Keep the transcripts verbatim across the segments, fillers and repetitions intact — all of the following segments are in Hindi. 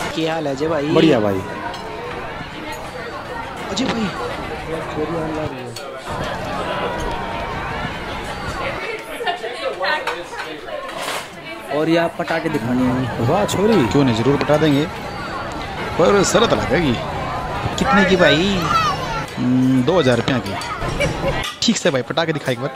क्या हाल है अजय भाई? बढ़िया भाई। अजय भाई और ये आप पटाखे दिखाने हैं। वाह छोरी, क्यों नहीं, जरूर पटा देंगे पर शरत लगेगी। कितने की भाई? दो हजार रुपया की। ठीक से भाई, पटाखे दिखा एक बार।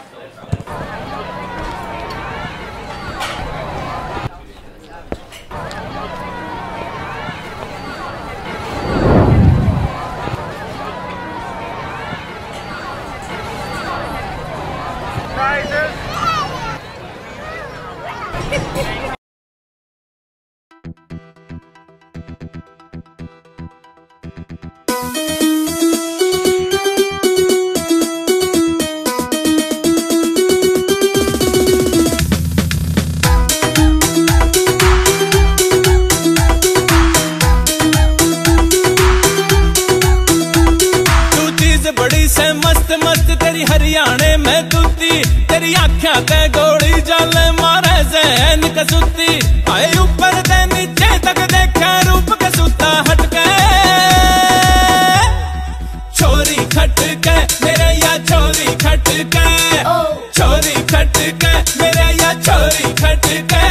बड़ी से मस्त मस्त तेरी हरियाणे में तुती, तेरी आँखें ते गोली जाले मारे जहन कसुती। आए ऊपर ते नीचे तक देखा रूप कसुता हटके, छोरी खटके मेरे या छोरी खटके, छोरी खटके मेरे या छोरी खटके।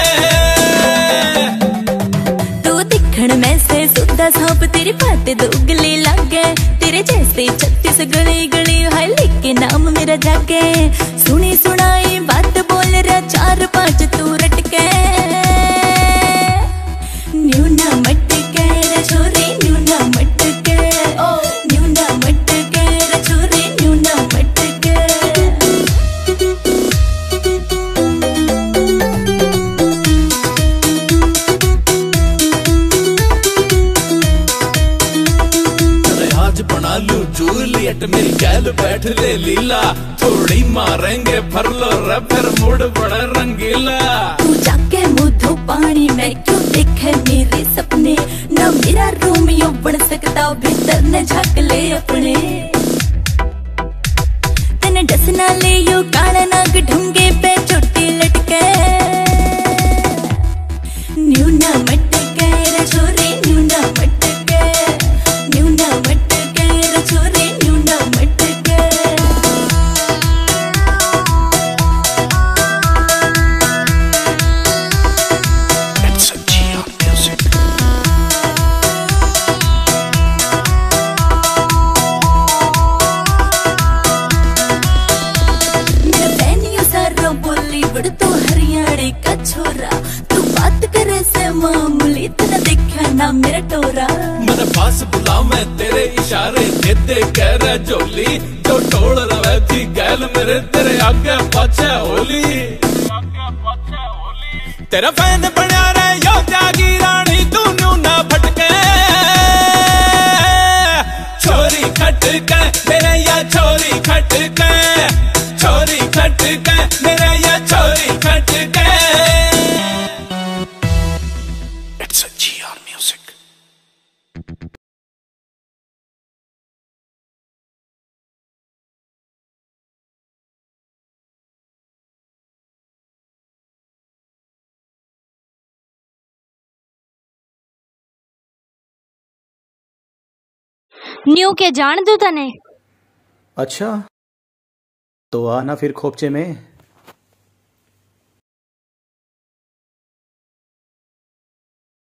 तू दिखण में से सुद्धा सांप, तेरी बात दोगली लागे, तेरे जैसे छत्तीस गली गली है लेके नाम मेरा जाके। सुनी सुनाई बात बोल रहा चार पांच तू रटके, न्यू ना मटके रे छोरी, न्यू ना मटके, न्यू ना मटके रे छोरी, न्यू ना मटके। बना लू जूलियट मेरी गैल बैठ ले लीला, थोड़ी मारेंगे फरलो रे फिर मूड बड़ा रंगीला। तू जाके मुँह पानी में क्यों देखे मेरे सपने, ना मेरा रोमियो बन सकता भीतर न झाक ले अपने। तेने डसना ले यो काला नाग ढूंगे पे चोटी लटके, न्यू ना मटके रे छोरी, न्यू ना मटके, न्यू ना मटके रे छोरी, न्यू ना मटके। मेरा बहनियों सारा बोली बड़ तू हरियाणे का छोरा, तू बात करे से मामूली तेरा देखा ना मेरा टोरा। मेरे पास बुला मैं तेरे इशारे दे दे कह रहा जोली, जो टोल रहा थी गैल मेरे तेरे आगे पाछे होली। तेरा फैन बना रहे यो त्यागी रानी, तू न्यू ना फटके, छोरी खटके मेरे या छोरी खटके, छोरी खटके मेरे या छोरी खटके। It's a G R music. न्यू के जान दू तने। अच्छा तो आना फिर खोपचे में।